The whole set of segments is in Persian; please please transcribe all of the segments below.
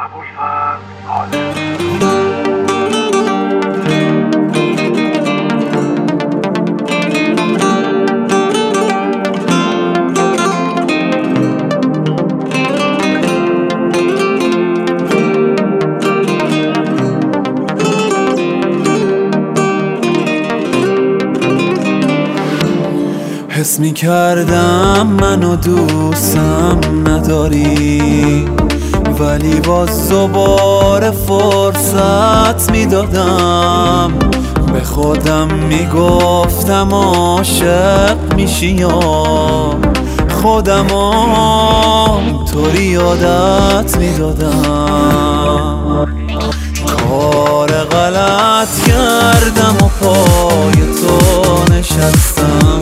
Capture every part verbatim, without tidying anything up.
ابوالفضل حاتمی. حس می کردم منو دوستم نداری، ولی باز دوباره فرصت می دادم. به خودم می گفتم عاشق میشی یا خودم طوری عادت می دادم. کار غلط کردم و پای تو نشستم،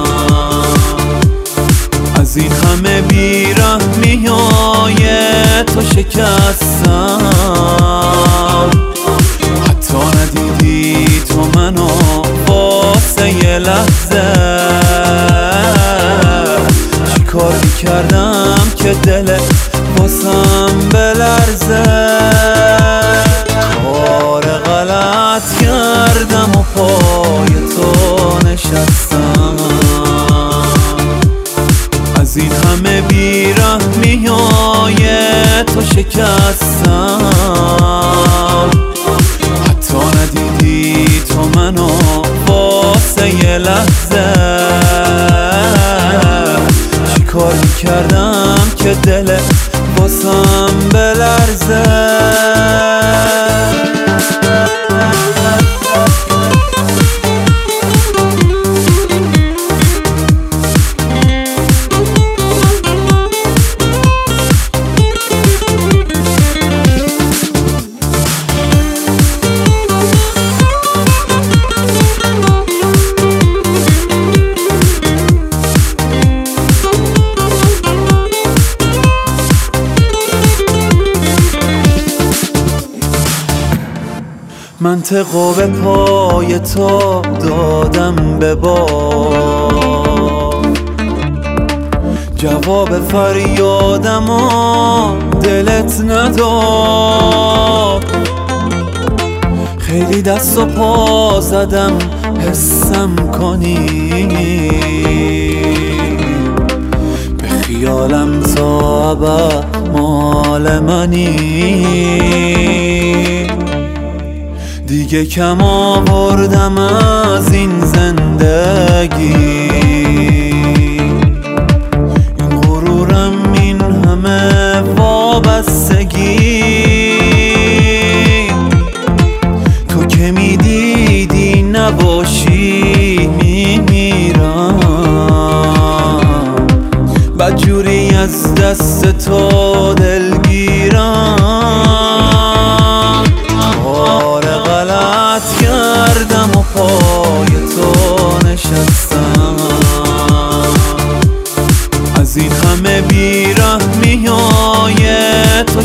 از این همه بیرحمی های تو شکستم. حتی ندیدی تو منو واسه یه لحظه، چی کاری کردم که دلت واسم بلرزه. کار غلط کردم و پای تو نشستم، از این همه بیرحمی های تو شکستم. حتی ندیدی تو منو واسه یه لحظه، چی کاری کردم که دلت واسم بلرزه. منطقو به پای تو دادم به باد، جواب فریادم و دلت نداد. خیلی دست و پا زدم حسم کنی، به خیالم تا ابد مال منی. دیگه کم آوردم از این زندگی، این غرورم این همه وابستگی. تو که میدیدی نباشی میمیرم، بدجوری از دست تو دلگیرم. کردم و پای تو نشستم، از این همه بیرحمی های تو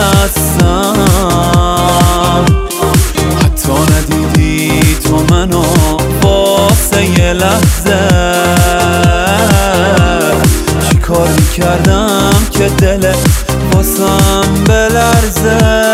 شکستم. حتی ندیدی تو منو واسه یه لحظه، چی کاری کردم که دلت واسم بلرزه.